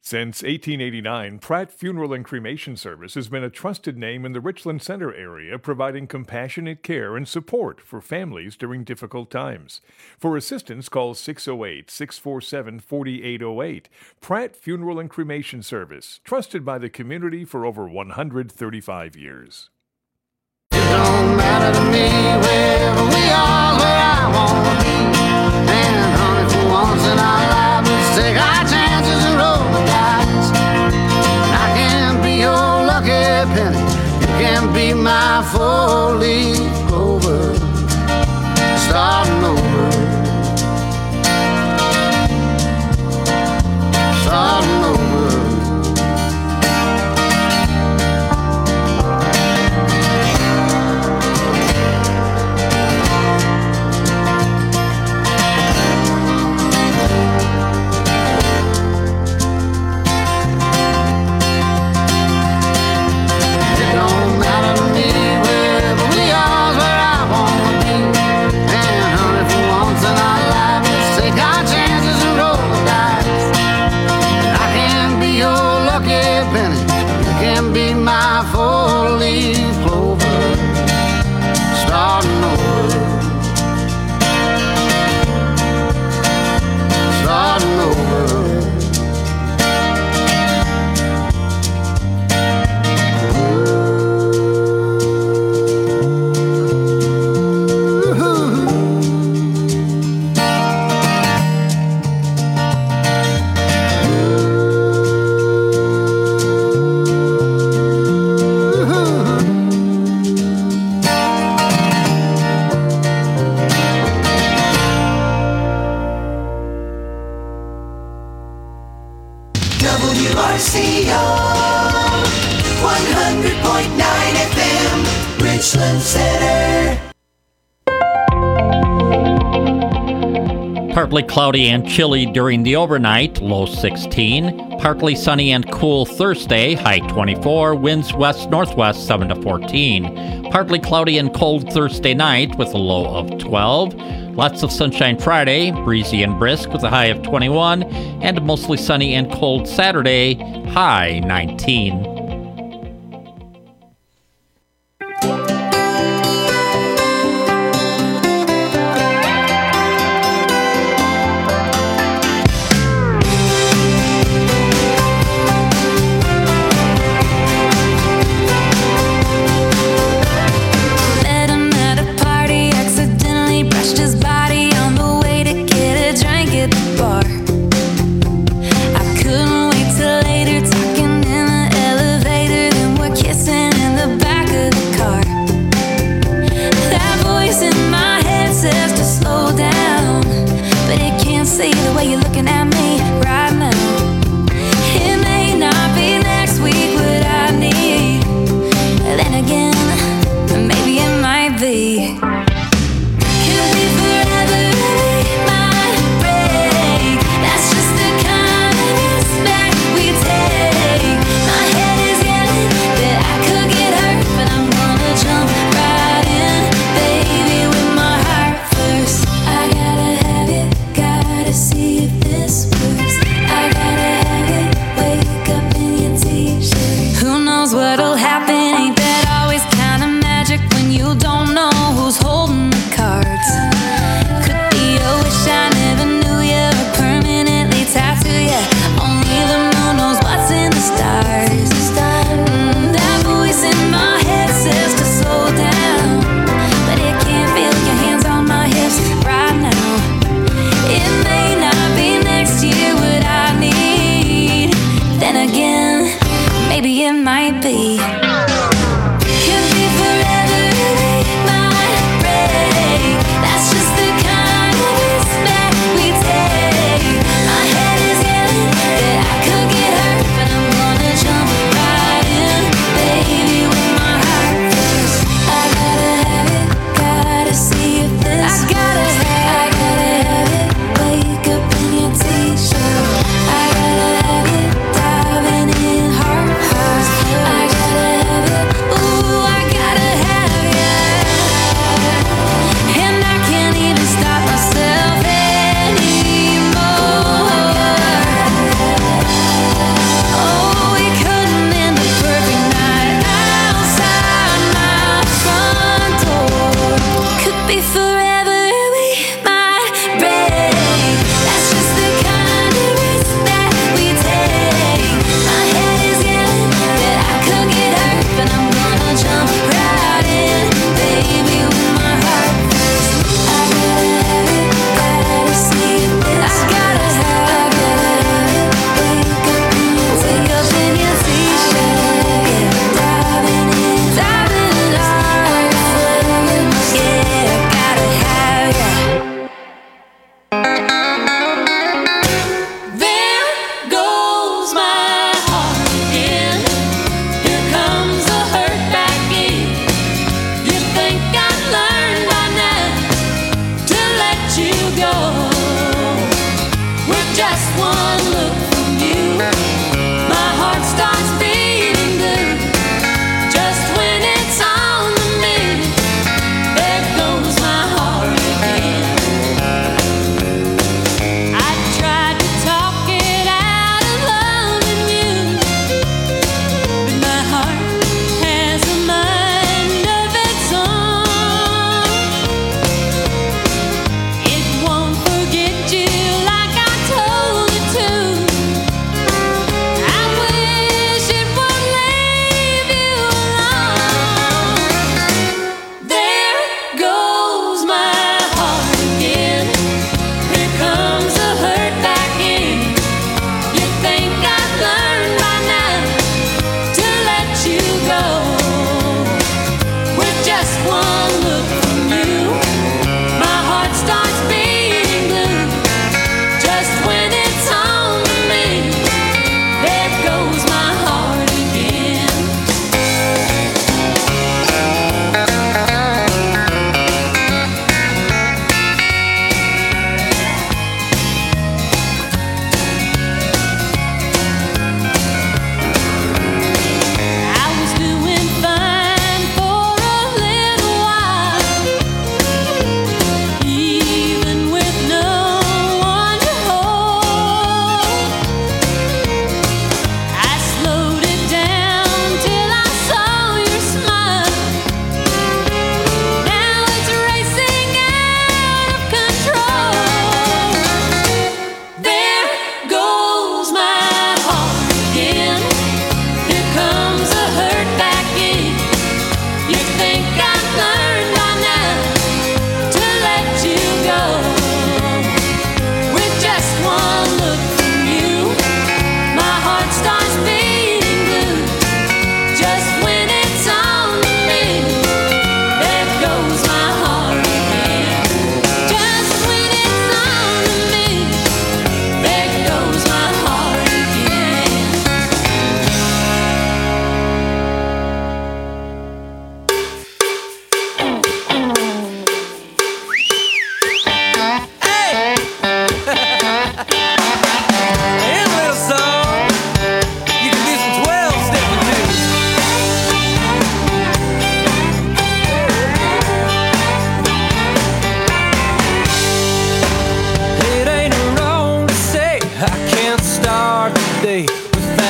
Since 1889, Pratt Funeral and Cremation Service has been a trusted name in the Richland Center area, providing compassionate care and support for families during difficult times. For assistance, call 608-647-4808. Pratt Funeral and Cremation Service, trusted by the community for over 135 years. It don't matter to me wherever we are, where I want to be. And honey, for once in our lives, let's take our chances and roll the dice. And I can be your lucky penny, you can be my four-leaf clover, starting over, starting over. WRCO 100.9 FM, Richland Center. Partly cloudy and chilly during the overnight, low 16. Partly sunny and cool Thursday, high 24. Winds west-northwest 7 to 14. Partly cloudy and cold Thursday night with a low of 12. Lots of sunshine Friday, breezy and brisk with a high of 21. And mostly sunny and cold Saturday, high 19. Bar. I couldn't wait till later, talking in the elevator.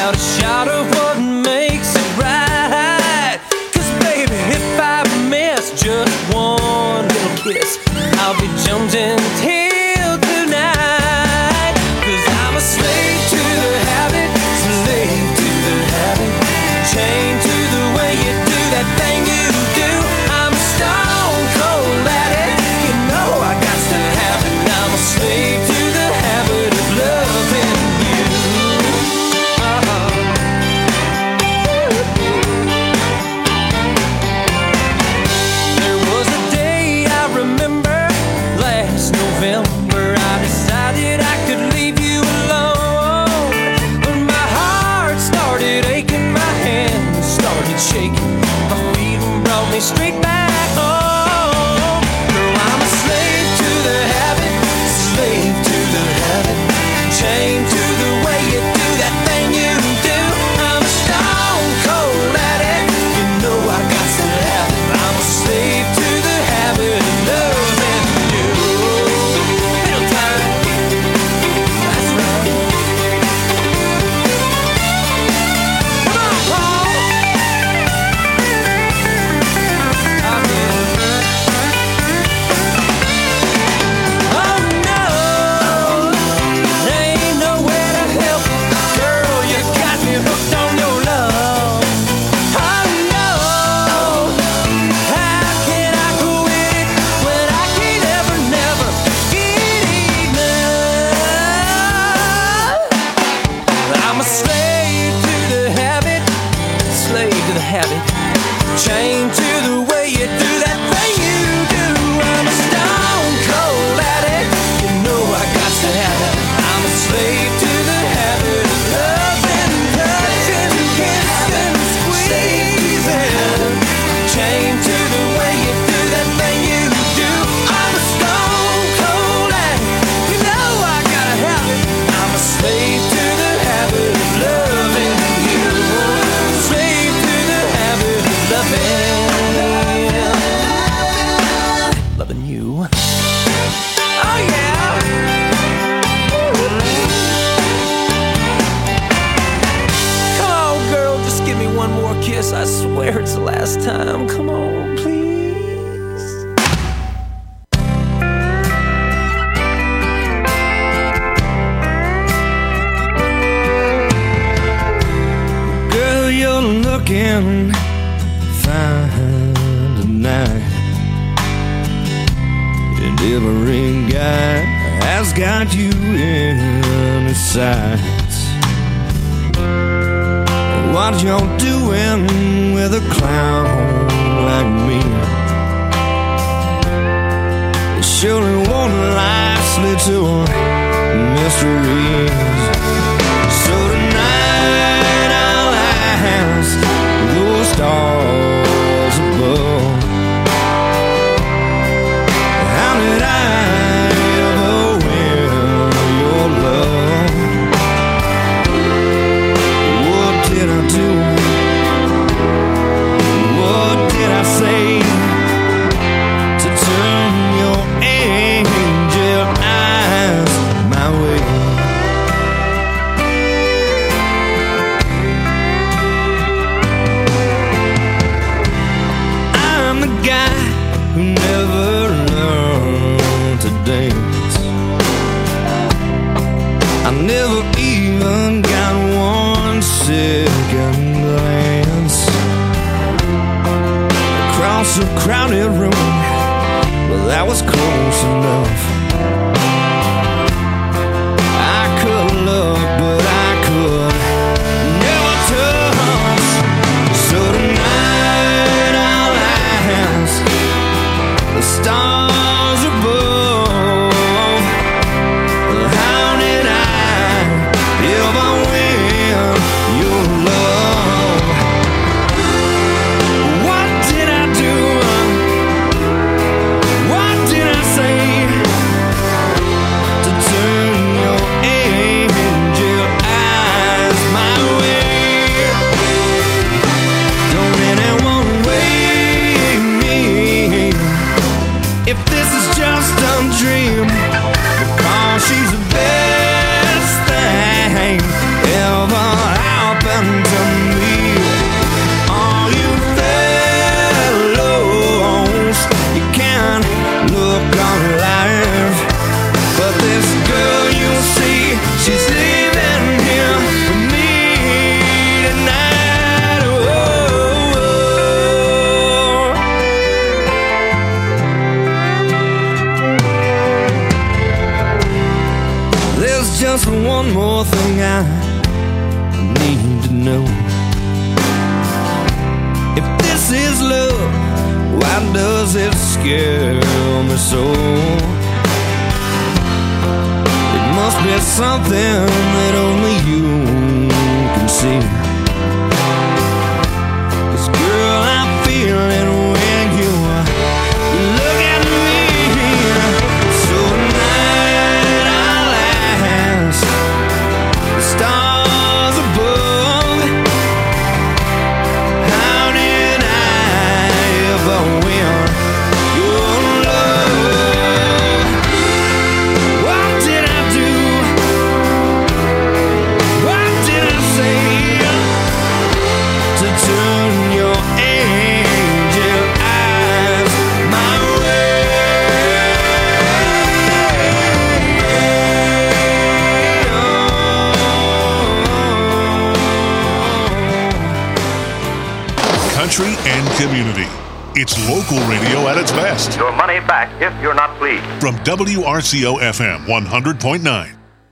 without a shot of what makes it right. 'Cause baby, if I miss just one little kiss, I'll be jumping till tonight. 'Cause I'm a slave to the habit, slave to the habit, chained to the way you do that thing you do. I'm stone cold at it, you know I got to have it. I'm a slave to the habit of loving you. There was a day I remember last November, I decided I could leave you alone. When my heart started aching, my hands started shaking, my feet brought me straight back home. Girl, I'm a slave to the habit, slave to the habit, chained to the way you do that thing you do. I'm stone cold at it, you know I got to have it. I'm a slave to the habit of loving you. Middle time, that's right. Come on, Paul. Oh no, there ain't nowhere to help. Girl, you got me hooked on your love. Oh no, how can I go with it when I can't ever, never get enough? I'm a slave to the habit, slave to the habit, chained to the way you do that thing you do. I'm a stone cold at it, you know I got to have it. I'm a slave to the habit of loving, touching, kissing, squeezing, chained to the way you do that thing you do. I'm a stone cold at it, you know I gotta have it. I'm a slave to the habit of loving you, slave to the habit of loving you. Oh yeah. Come on, girl, just give me one more kiss. I swear it's the last time. Come on, please. Girl, you're looking fine tonight, and every guy has got you in his sights. What you're doing with a clown like me, it surely won't last little mysteries. So tonight I'll ask those stars above, how did I ever win your love? What did I do? What did I say to turn your angel eyes my way? to me. All you fellows, you can look on life, but this girl you see, she's leaving here with me tonight. There's just one more thing I need to know. If this is love, why does it scare me so? It must be something that only you can see. 'Cause girl, I'm feeling when you look at me. So tonight I'll ask the stars above, how did I ever win your love? What did I do? What did I say to turn your angel eyes my Country and community. It's local radio at its best. Your money back if you're not pleased. From WRCO FM 100.9.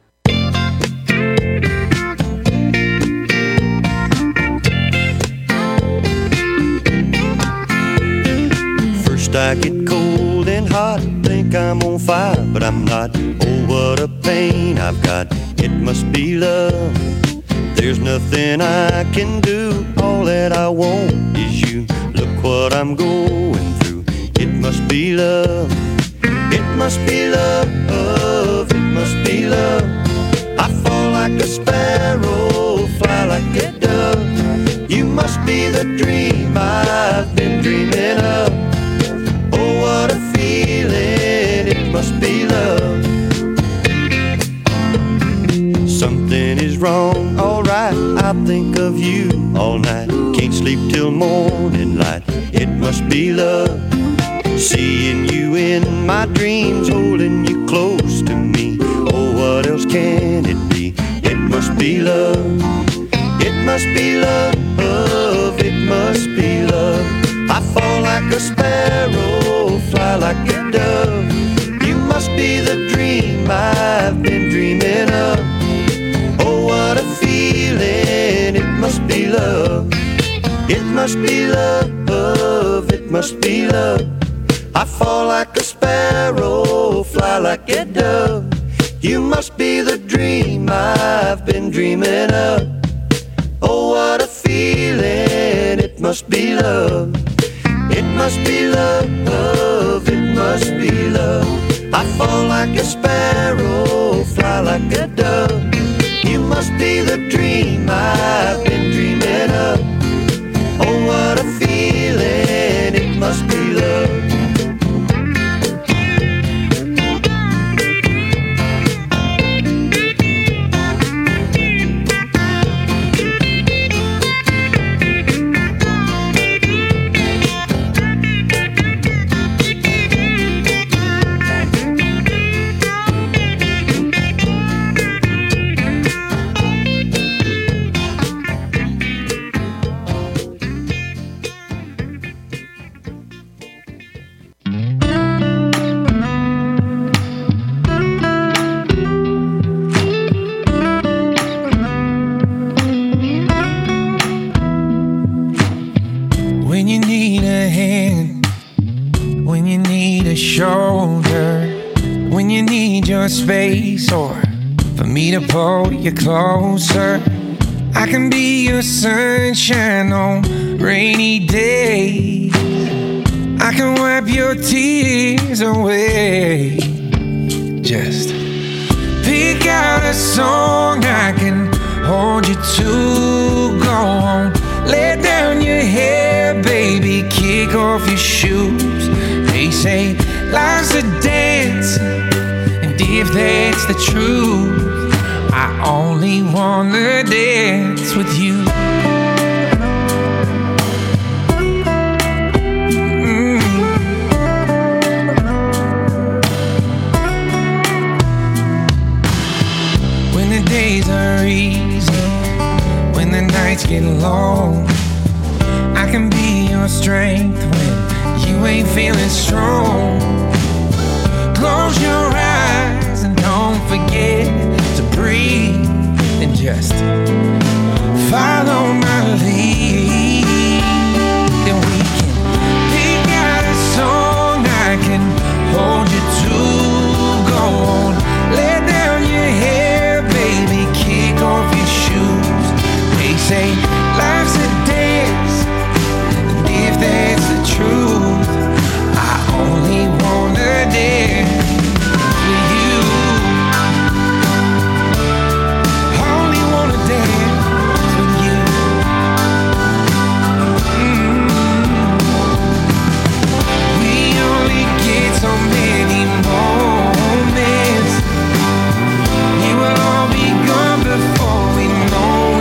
First I get cold and hot, think I'm on fire, but I'm not. Oh, what a pain I've got. It must be love. There's nothing I can do. All that I want is you. Look what I'm going through. It must be love. It must be love. It must be love. I fall like a sparrow, fly like a dove. You must be the dream I've been dreaming of. Oh, what a feeling. It must be love. Something is wrong, alright. I think of you all night. Can't sleep till morning light. It must be love. Seeing you in my dreams, holding you close to me. Oh, what else can it be? It must be love. It must be love. It must be love. I fall like a sparrow, fly like a dove. You must be the dream I've been dreaming of. Oh, what a feeling. It must be love. It must be love. It must be love. I fall like a sparrow, fly like a dove. You must be the dream I've been dreaming of. Oh, what a feeling. It must be love. It must be love. It must be love. I fall like a sparrow, fly like a dove. You must be the dream I've been dreaming of. Oh, what a feeling. It must be love. Space, or for me to pull you closer. I can be your sunshine on rainy days. I can wipe your tears away. Just pick out a song I can hold you to. Go on, let down your hair, baby, kick off your shoes. They say life's a dance, if that's the truth, I only wanna dance with you. nights get long. I can be your strength when you ain't feeling strong. Close your eyes and don't forget to breathe and just follow my lead. And we can pick out a song I can hold you to. Go on, let down your hair, baby, kick off your shoes. They say life's a dance, and if that's the truth, I only wanna dance with you. Only wanna dance with you. We only get so many moments. We will all be gone before we know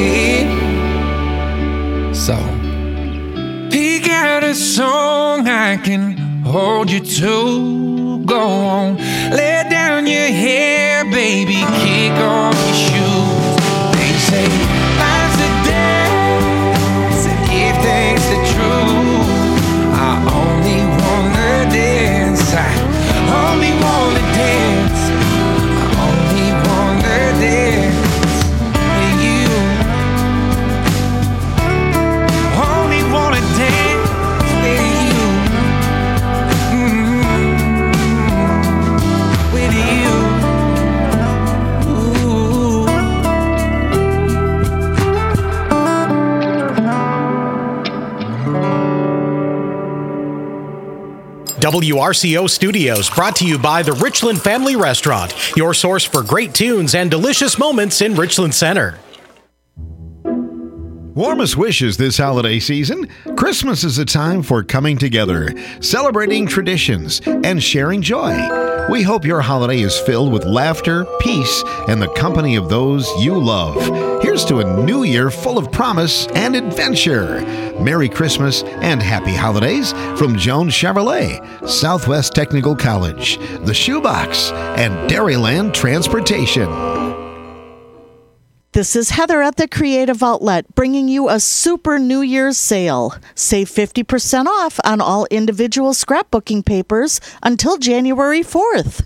it. So pick out a song I can hold you to. Go on, let down your hair, baby, kick off your shoes. They say life's a dance, and if that's the truth, I only wanna dance. I only wanna dance. I only wanna dance with you. Only wanna dance with you. With you. Ooh. WRCO Studios, brought to you by the Richland Family Restaurant, your source for great tunes and delicious moments in Richland Center. Warmest wishes this holiday season. Christmas is a time for coming together, celebrating traditions, and sharing joy. We hope your holiday is filled with laughter, peace, and the company of those you love. Here's to a new year full of promise and adventure. Merry Christmas and Happy Holidays from Jones Chevrolet, Southwest Technical College, The Shoebox, and Dairyland Transportation. This is Heather at the Creative Outlet, bringing you a super New Year's sale. Save 50% off on all individual scrapbooking papers until January 4th.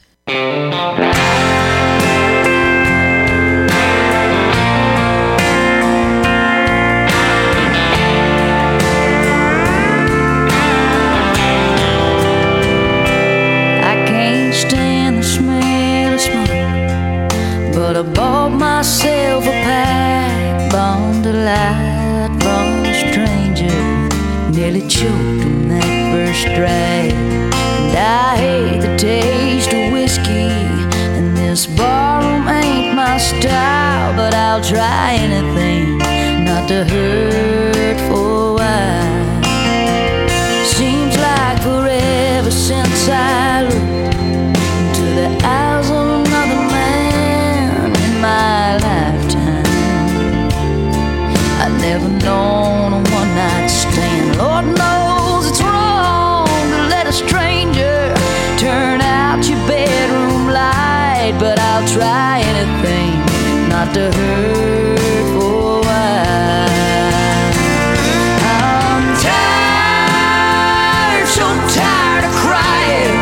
I can't stand the smell of smoke, but I bought myself a pipe, bombed a light from a stranger, nearly choked on that first drag. And I hate the taste of whiskey, and this barroom ain't my style, but I'll try anything not to hurt for a while. Seems like forever since I looked into the eyes of another man in my lifetime. I've never known a one-night stand. Lord knows it's wrong to let a stranger turn out your bedroom light, but I'll try anything not to hurt for a while. I'm tired, so tired of crying,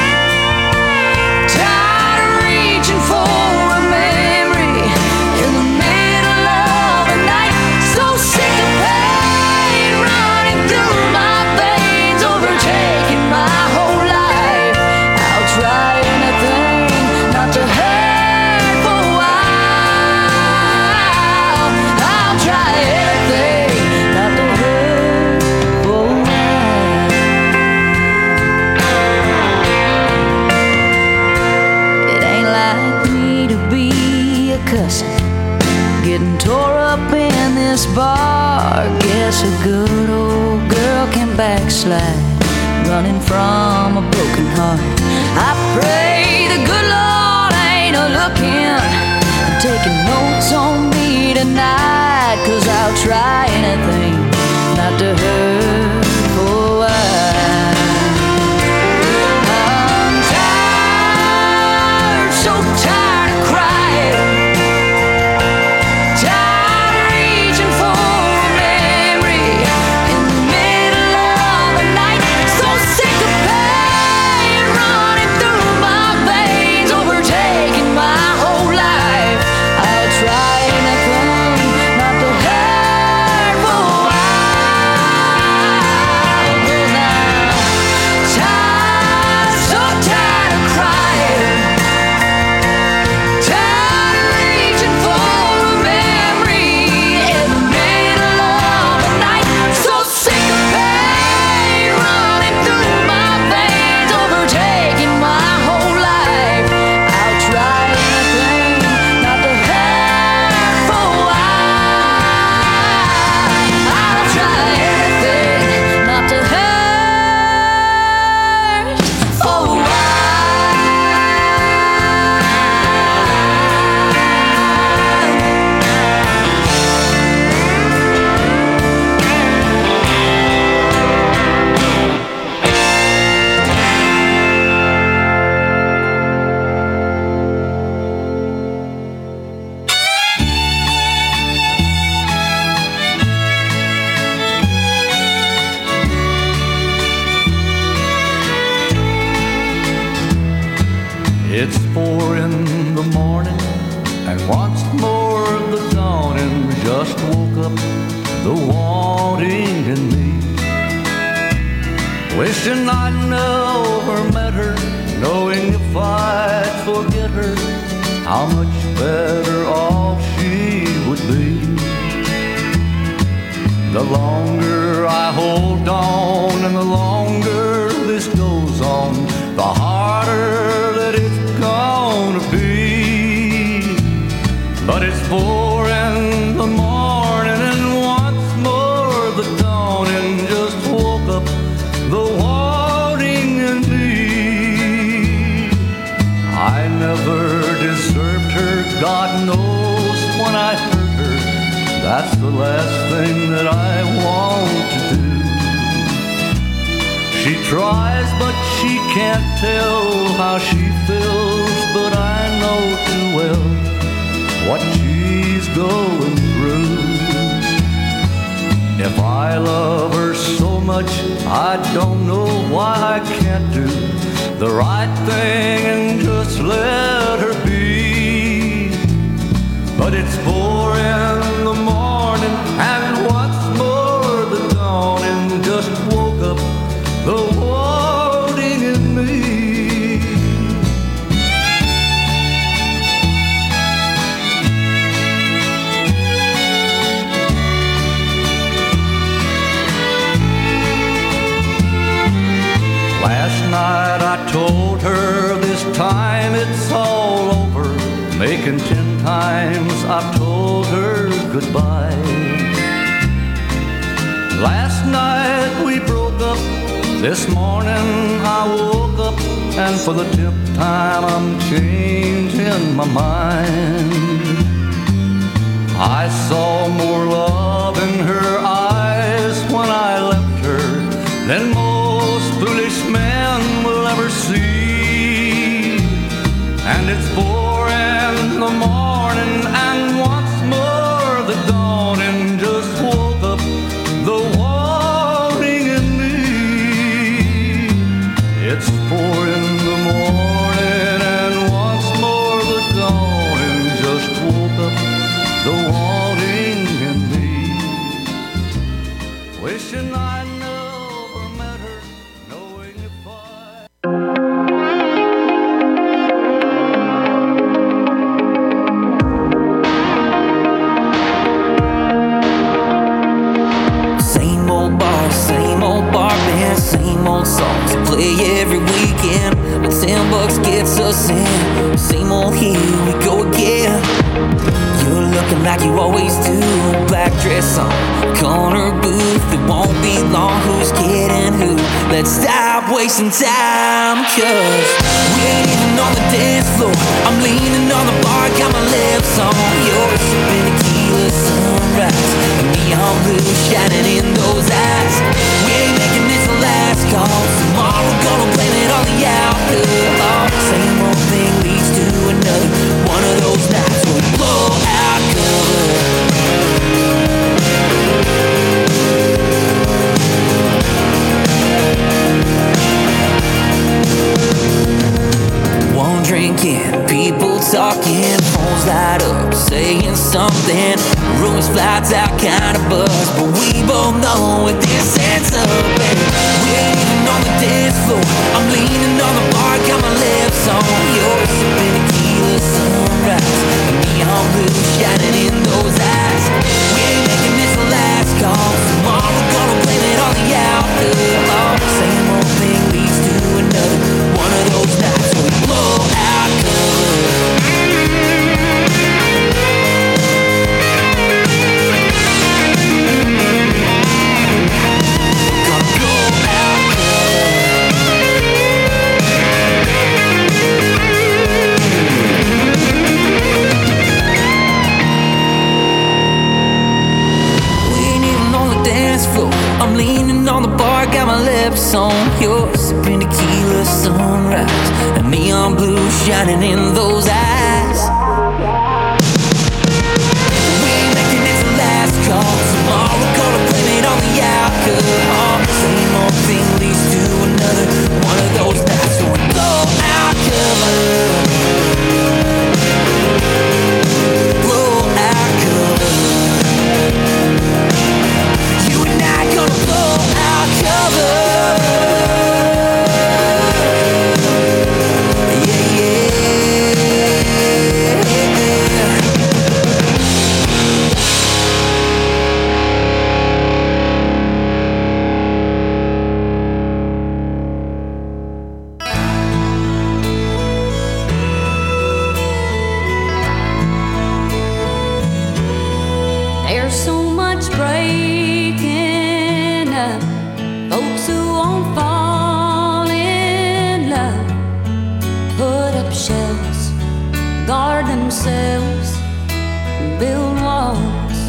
tired of reaching for a memory in the middle of the night. So sick of pain running through my veins, overtaking my whole life. I'll try anything not to hurt for a while. I'll try anything not to hurt for a while. It ain't like me to be a cussin', getting tore up in this bar. Guess a good old girl can backslide, running from a broken heart. I pray the good Lord ain't a-looking, taking notes on me tonight, 'cause I'll try anything not to hurt for a while. I'm tired, so tired of crying, tired of reaching for just woke up the wanting in me. Wishing I'd never met her, knowing if I'd forget her, how much better off she would be. The longer I hold on and the longer this goes on, the harder that it's gonna be. But it's 4 in the morning and once more the dawning just woke up the wanting in me. I never deserved her, God knows when I hurt her, that's the last thing that I want to do. She tries but she can't tell how she feels, but I know too well what she's going through. If I love her so much, I don't know why I can't do the right thing and just let her be. But it's 4 in the morning and once more the dawning just woke up the wanting in me. Last night I told her this time it's all over, making 10 times I've told her goodbye. Last night we broke up, this morning I woke up, and for the 10th time I'm changing my mind. I saw more love in her eyes when I left her than most foolish men will ever see. And it's 4 in the morning and once more the dawning just woke up the wanting in me. It's 4 in the morning and once more the dawning just woke up the wanting in me. Wishing I never met her, knowing if I same old bar band, same old songs play every weekend. But $10 gets us in. Same old, here we go again. You're looking like you always do. Black dress on, corner booth. It won't be long. Who's kidding who? Let's stop wasting time, 'cause we ain't even on the dance floor. I'm leaning on the bar, got my lips on yours. Sipping tequila sunrise, and neon blue shining in those eyes. We ain't making this the last call. Tomorrow gonna blame it on the outlook. Same old thing leads to another. One of those nights we blow out cover. One drinking, people talking, phones light up, saying something. Rumors flies out, kind of buzz, but we both know what this ends up. And we ain't even on the dance floor. I'm leaning on the bar, got my lips on yours. Sipping tequila sunrise, and neon blue shining in those eyes. We ain't making this the last call. Tomorrow gonna blame it on the outlook. Same old thing leads to another. One of those nights we blow out cover. I'm leaning on the bar, got my lips on yours. Sipping tequila sunrise, and neon blue shining in those eyes. We ain't making this the last call. Tomorrow gonna blame it on the alcohol. Same old thing leads to another. One of those nights when we blow out cover. Blow out cover. hearts breaking up. Folks who won't fall in love put up shelves, guard themselves, build walls.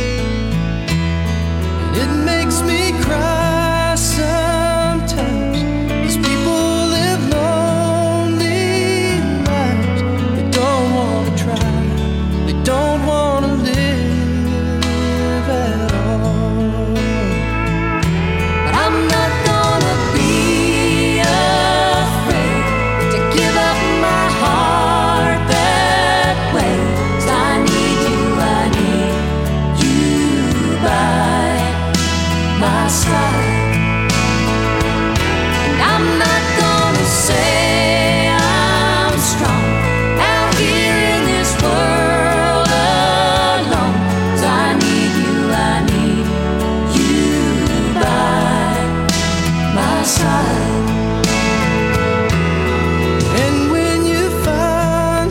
It makes me cry sometimes. These people live lonely lives. They don't want to try. They don't want to live at all. But I'm not gonna be afraid to give up my heart that way. 'Cause I need you by my side. And I'm not gonna say I'm strong out here in this world alone. 'Cause I need you by my side. And when you find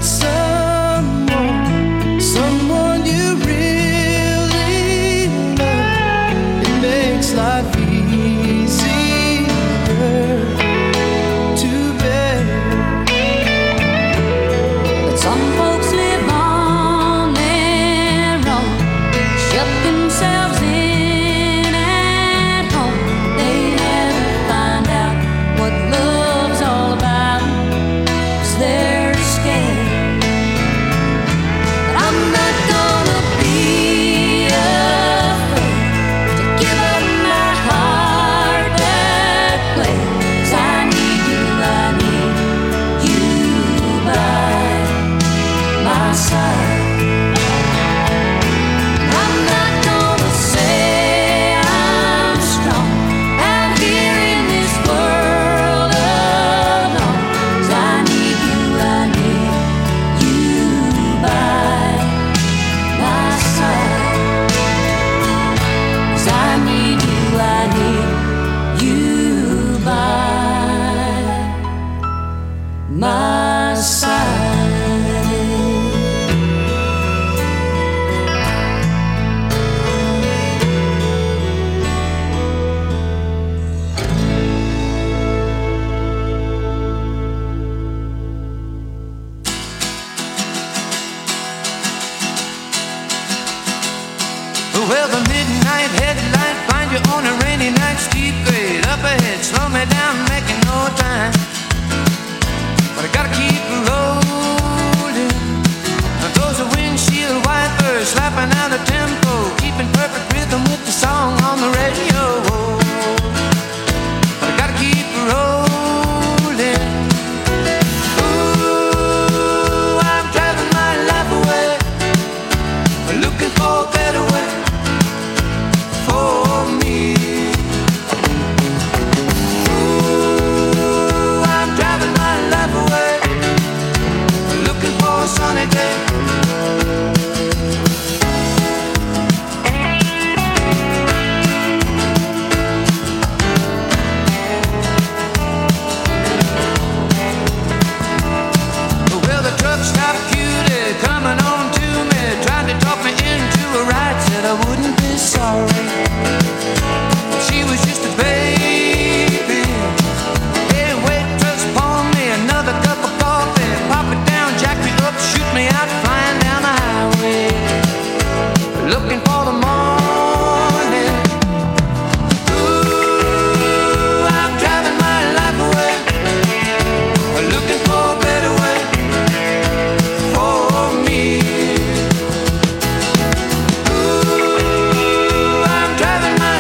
someone you really love, it makes life easier to bear. But some folks live on their own, shut themselves in at home. They never find out what love's all about, 'cause they're scared. But I'm not gonna be afraid to give up my heart that way. 'Cause I need you by my side. I'm not gonna say I'm strong out here in this world alone. 'Cause I need you by my side. 'Cause I need you by my side. Well, the midnight headlight find you on a rainy night, steep grade up ahead, slow me down, making no time. But I gotta keep rolling. Now those are windshield wipers slapping out a tempo, keeping perfect rhythm with the song on the radio. But I gotta keep rolling. Ooh, I'm driving my life away, looking for a better way for me. Ooh, I'm driving my life away, looking for a sunny day. Well, the truck stopped cutie coming on to me, tried to talk me into a ride, said I wouldn't be sorry. She was just a baby. Hey, waitress, pour me another cup of coffee, pop it down, jack me up, shoot me out, flying down the highway, looking for the morning. Ooh, I'm driving my life away, looking for a better way for me. Ooh, I'm driving my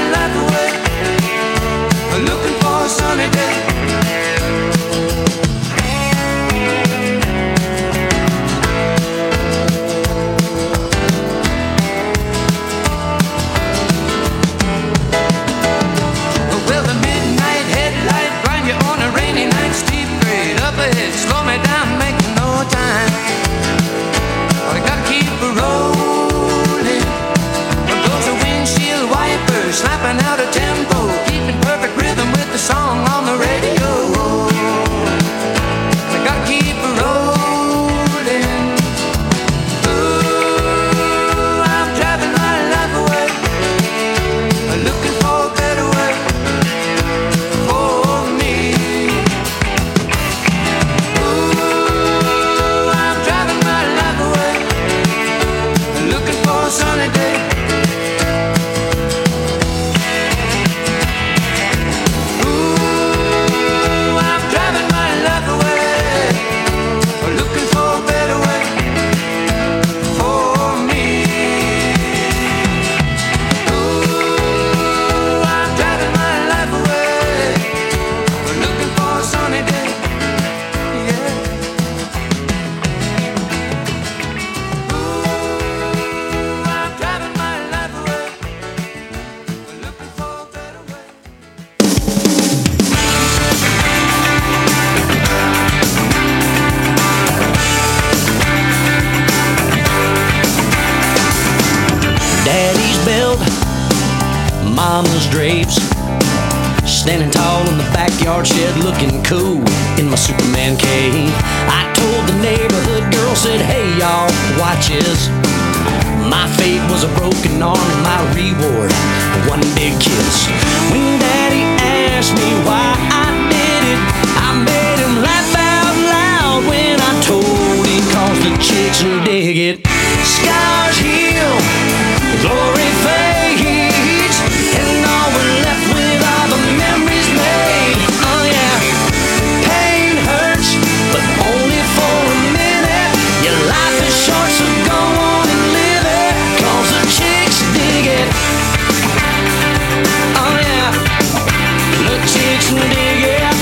mama's drapes. Standing tall in the backyard shed, looking cool in my Superman cape. I told the neighborhood girl, said, hey y'all, watch this. My fate was a broken arm and my reward, one big kiss. When Daddy asked me why I did it, I made him laugh out loud when I told him, cause the chicks dig it. Scars heal, glory fades, and all we're left with are the memories made. Oh yeah, pain hurts, but only for a minute. Your life is short, so go on and live it, cause the chicks dig it. Oh yeah, the chicks dig it.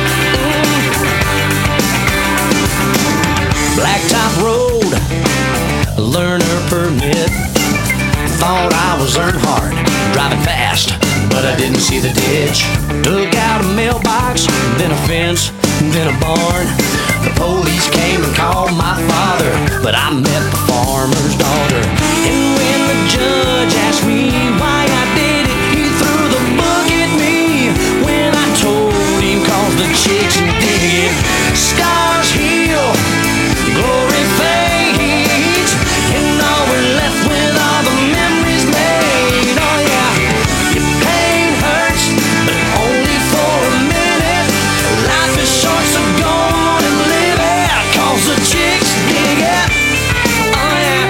Blacktop road, learner permit. Thought I was Earnhardt, driving fast, but I didn't see the ditch. Took out a mailbox, then a fence, then a barn. The police came and called my father, but I met the farmer's daughter. And when the judge asked me why I did it, he threw the book at me when I told him, cause the chicks dig it. Scars heal, glory fades, and all we're left with are the memories made. Oh yeah, your pain hurts, but only for a minute. Life is short, so go on and live it, cause the chicks dig it. Oh yeah.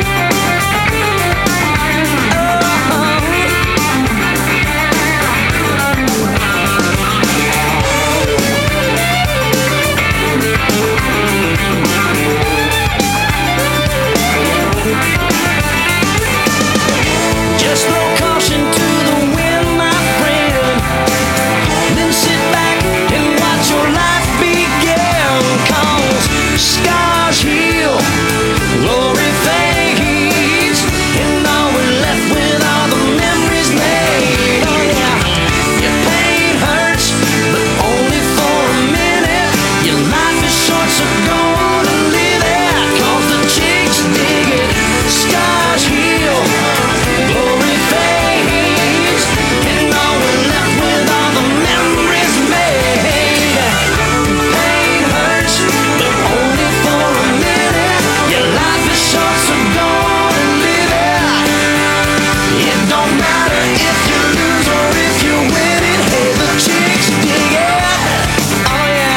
Just throw caution to the wind, my friend, then sit back and watch your life begin. Cause scars heal, glory fades, and all we're left with are the memories made. Oh yeah, your pain hurts, but only for a minute. Your life is short, so go on and live it, cause the chicks dig it. Scars heal, glory fades, and all we're left with are the memories made. Pain hurts, but only for a minute. Your life is short, so go on and live it. It don't matter if you lose or if you win it. Hey, the chicks dig it. Oh yeah,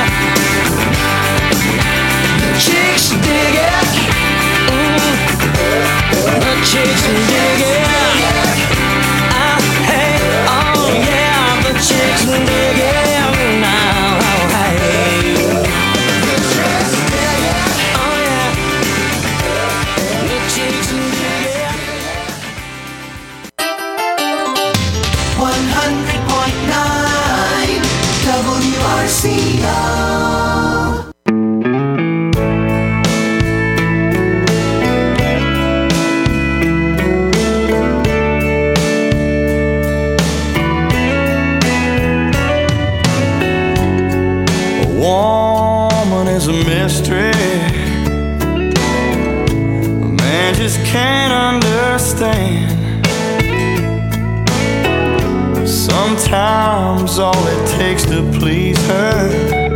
the chicks dig it. The chicks dig it. Hey, oh yeah, the chicks dig it now. Hey, oh yeah, the chicks dig it. 100.9 WRCO. Woman is a mystery. A man just can't understand. Sometimes all it takes to please her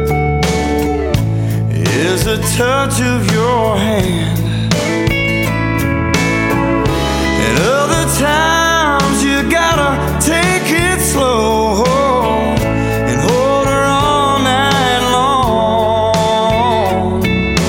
is a touch of your hand. And other times you gotta take it slow and hold her all night long.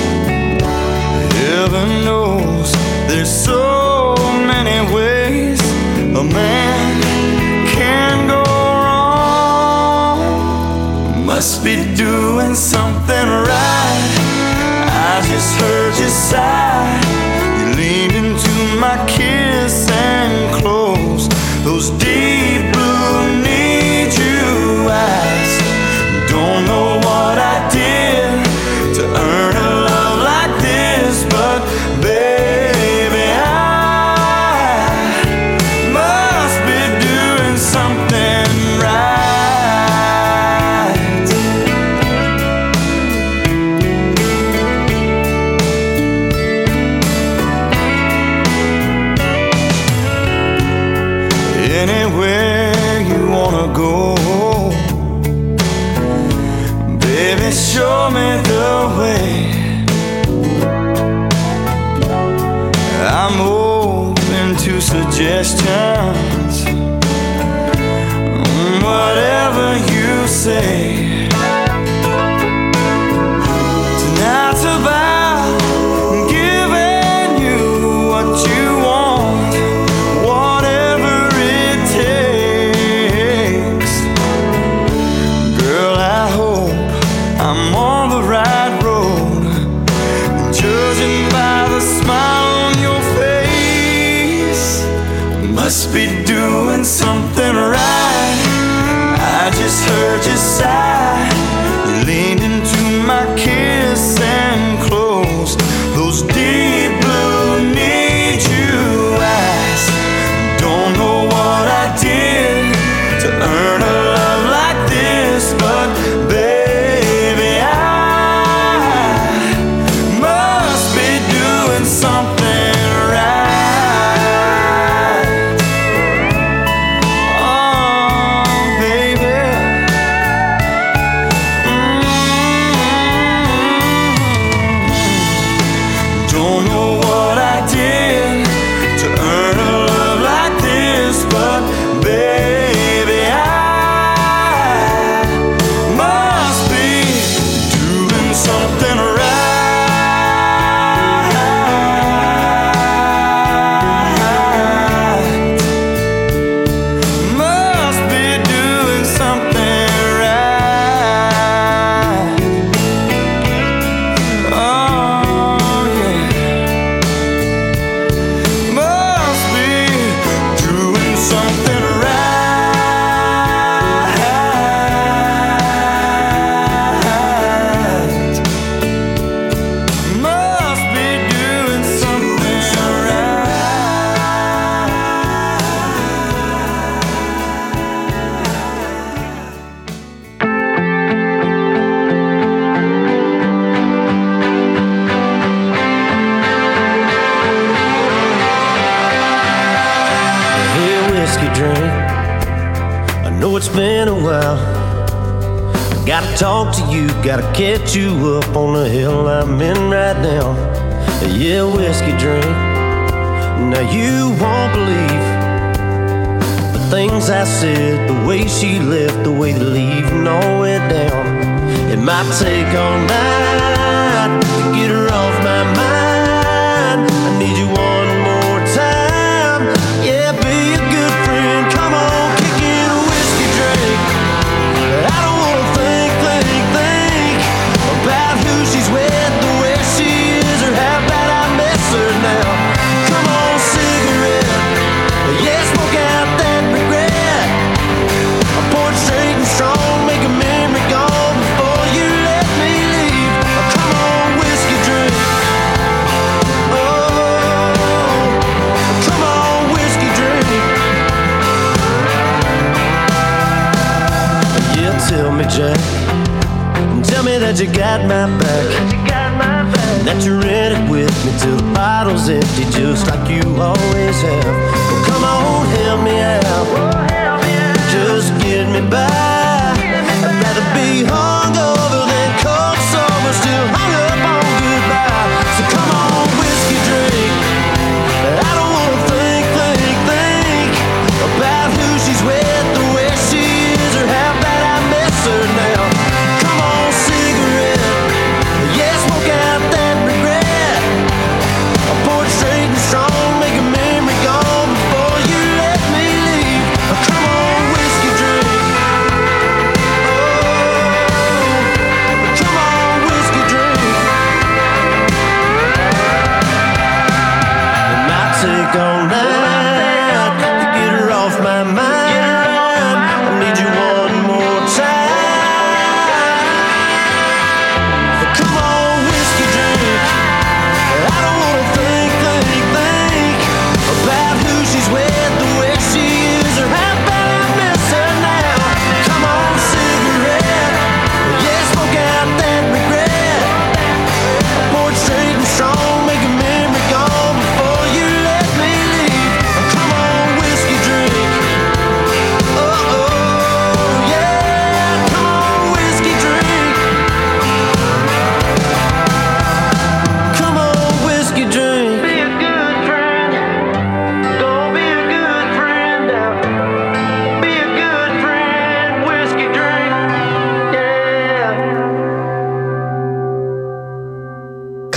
Heaven knows there's so many ways a man can go wrong. Must be doing something right. I just heard you sigh. You leaned into my kiss and closed those deep blue need you eyes. Don't know what I did to earn a love like this, but baby, I must be doing something right. Anyway, go. Baby, show me the way. I'm open to suggestions, whatever you say. Tonight's about giving you what you want, whatever it takes. Girl, I hope I'm on the right road, judging by the smile on your face. Must be doing something right. I just heard you sigh. You leaned into my kiss and closed those deep blue need you eyes. Don't know what I did to earn a love like this, but baby, I must be doing something right. Oh, baby. Don't know what I did to earn a love like this, but baby, I must be doing something right. Must be doing something right. Oh, yeah. Must be doing something right. Must be doing something Hey, whiskey drink, I know it's been a while. I gotta talk to you, gotta catch you up on the hill I'm in right now. Yeah, whiskey drink, now you won't believe the things I said, the way she left, the way the leaving all went down. It might take all night to get her off my mind. I need you one more time. Yeah, be a good friend. Come on, kick in a whiskey drink. I don't wanna think about who she's with, the way she is, or how bad I miss her now. Come on, cigarette. Yeah, smoke out that regret. I pour it straight and strong, make a memory gone before you let me leave. Come on, whiskey drink. Oh, come on, whiskey drink. Yeah, tell me, Jack, tell me that you got my back, that you're in it with me till the bottle's empty, just like you always have. Well, come on, help me out, just get me by. I'd rather be hungover than cold sober, still hung up on goodbye. So come on, whiskey drink. I don't wanna think about who she's with, the way she is, or how bad I miss her now. Come on, cigarette. Yeah, smoke out that regret. I pour it straight and strong, make a memory gone before you let me leave. Come on, whiskey drink.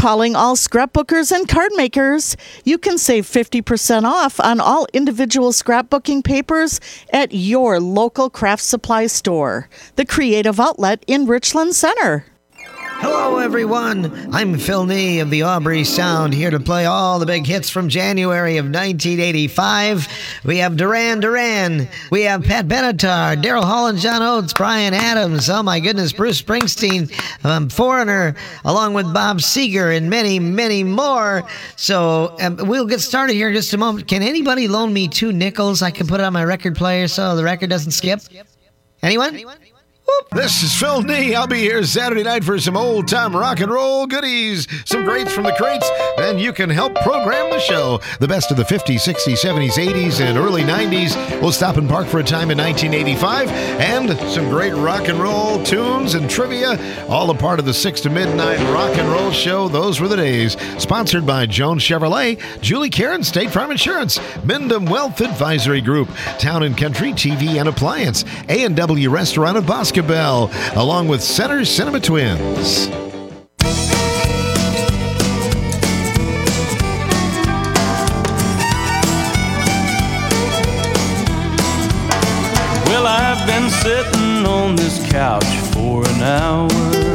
Calling all scrapbookers and card makers. You can save 50% off on all individual scrapbooking papers at your local craft supply store, the Creative Outlet in Richland Center. Hello, everyone. I'm Phil Nee of the Aubrey Sound, here to play all the big hits from January of 1985. We have Duran Duran. We have Pat Benatar, Daryl Hall and John Oates, Bryan Adams. Oh, my goodness, Bruce Springsteen, Foreigner, along with Bob Seger, and many, many more. So we'll get started here in just a moment. Can anybody loan me 2 nickels? I can put it on my record player so the record doesn't skip. Anyone? This is Phil Nee. I'll be here Saturday night for some old-time rock and roll goodies, some greats from the crates, and you can help program the show. The best of the 50s, 60s, 70s, 80s, and early 90s. We'll stop and park for a time in 1985, and some great rock and roll tunes and trivia, all a part of the 6 to midnight rock and roll show. Those were the days. Sponsored by Jones Chevrolet, Julie Karen, State Farm Insurance, Mendham Wealth Advisory Group, Town & Country TV and Appliance, A&W Restaurant of Boscobel, along with Center Cinema Twins. Well, I've been sitting on this couch for an hour,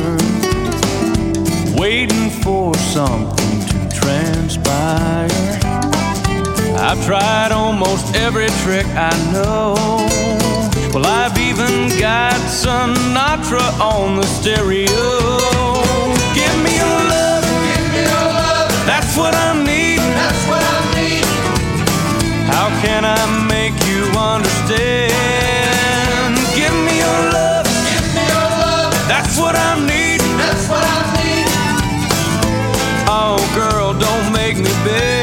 waiting for something to transpire. I've tried almost every trick I know. Well, I've even got Sinatra on the stereo. Give me your love, that's what I need, that's what I need. How can I make you understand? Give me your love, that's what I need, that's what I need. Oh, girl, don't make me beg.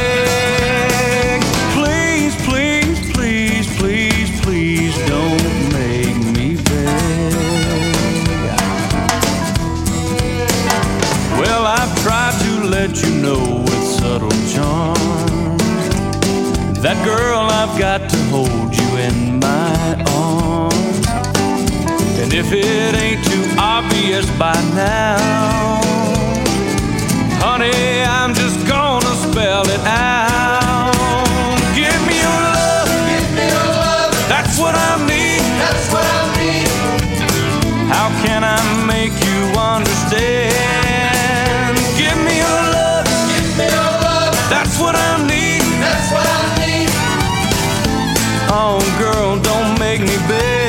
Let you know with subtle charm that girl, I've got to hold you in my arms. And if it ain't too obvious by now, honey, I'm just gonna spell it out. Give me your love, that's what I need, that's what I need. How can I make you understand? Give me your love, that's what I need, that's what I need. Oh, girl, don't make me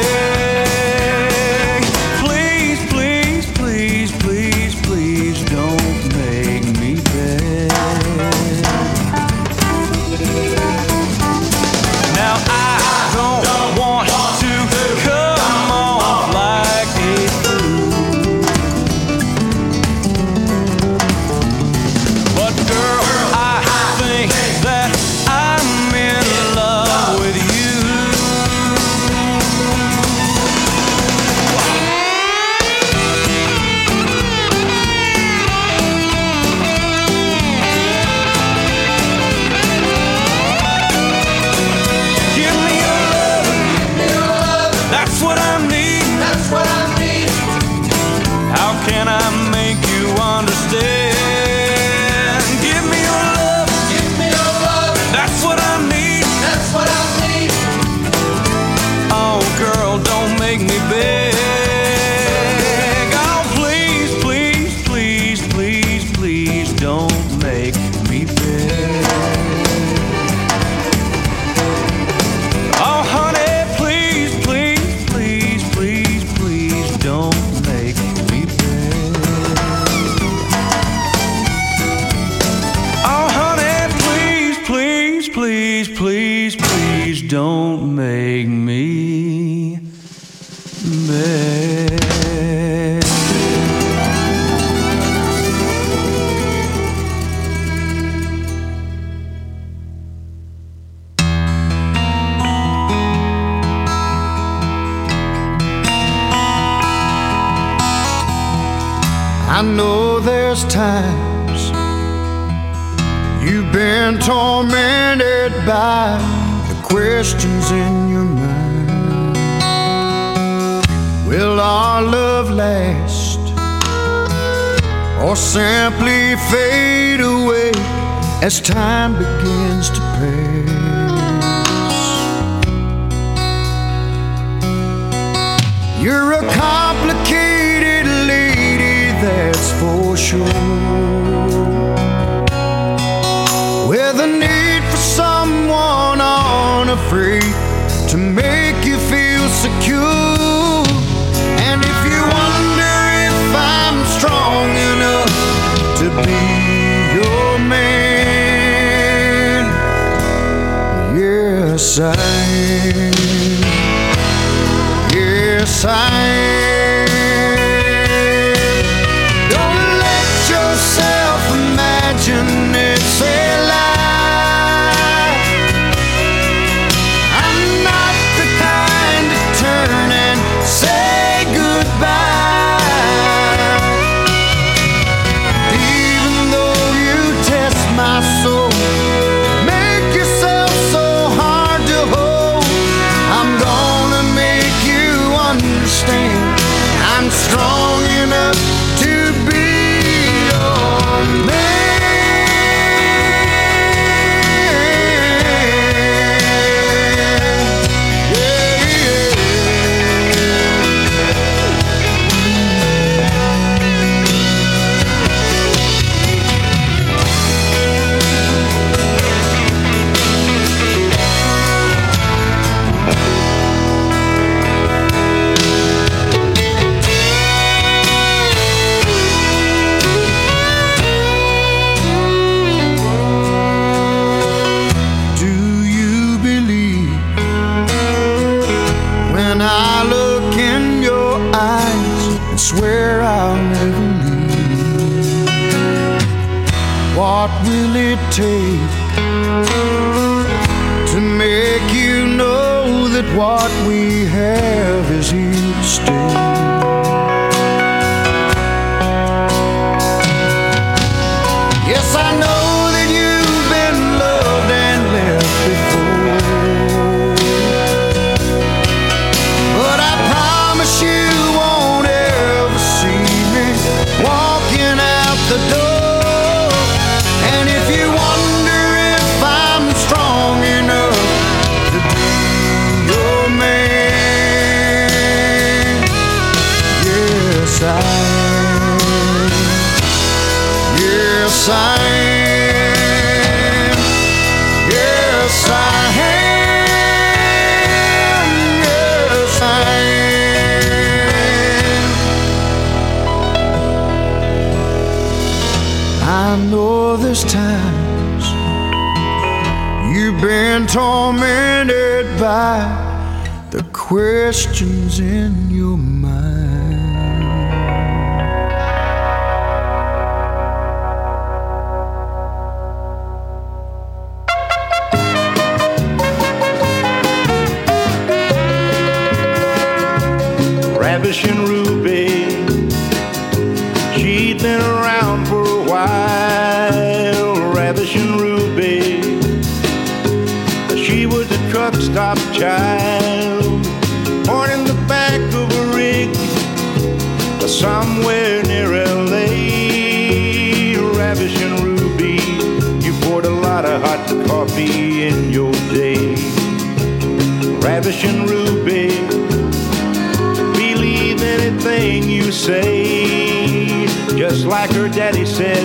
beg. Please, please, please, please, please, don't make me beg. Now I don't want to come off like a fool, but girl, I think that I'm in love with you. Give me your love, that's what I need, that's what I need. How can I make you understand? Give me your love, that's what I need, that's what I need. Oh, girl, don't make me beg. Oh, please, please, please, please, please, don't make me beg. Oh, honey, please, please, please, please, please, don't make me beg. Oh, honey, please, please, please, please, please, don't make me beg. I know there's times you've been tormented by the questions in your mind. Will our love last, or simply fade away as time begins to pass. You're a complicated lady, that's for sure, with a need for someone unafraid to make you feel secure. And if you wonder if I'm strong enough to be your man, yes I am. Yes I am. Don't let yourself imagine it's a lie. I'm not the kind to turn and say goodbye. Even though you test my soul, make yourself so hard to hold, I'm gonna make you understand I'm strong enough to be your man. Swear I'll never leave. What will it take to make you know that what we have is here to stay? Yes, I know that you've been loved and left before, but I promise you walking out the door. And if you wonder if I'm strong enough to be your man, yes I am. Yes I am. Yes I am. Yes I am. I know there's times you've been tormented by the questions in your mind. Ravishing Ruby, she'd been around for a while. Ravishing Ruby, she was a truck stop child, born in the back of a rig somewhere near LA. Ravishing Ruby, you poured a lot of hot coffee in your day. Ravishing Ruby, believe anything you say, just like her daddy said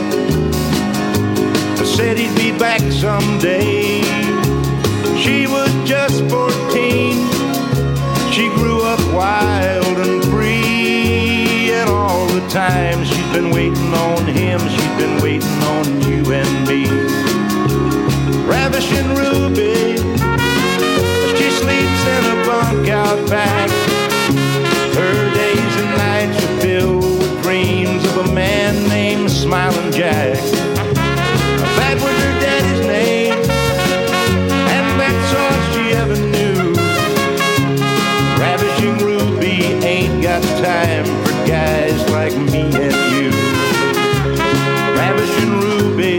he'd be back someday. She was just 14, she grew up wild and free, and all the time she's been waiting on him, she's been waiting on you and me. Ravishing Ruby, she sleeps in a bunk out back. Her days and nights are filled with dreams of a man named Smiling Jack. That was her daddy's name, and that's all she ever knew. Ravishing Ruby ain't got time for guys like me and you. Ravishing Ruby,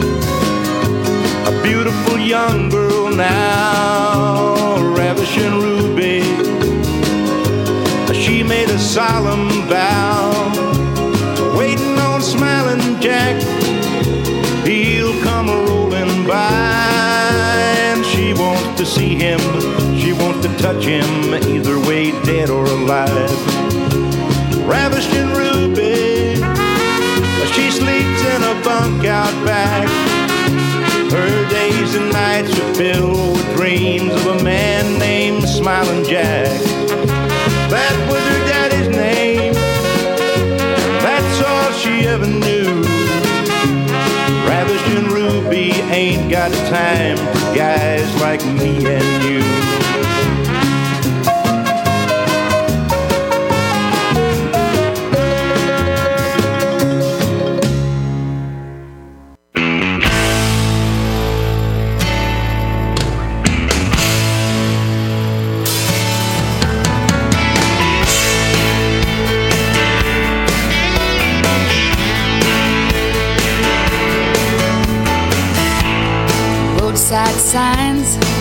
a beautiful young girl now. Ravishing Ruby, she made a solemn vow, waiting on Smiling touch him, either way, dead or alive. Ravished in Ruby, she sleeps in a bunk out back. Her days and nights are filled with dreams of a man named Smiling Jack. That was her daddy's name, that's all she ever knew. Ravished in Ruby ain't got time for guys like me and you. Roadside signs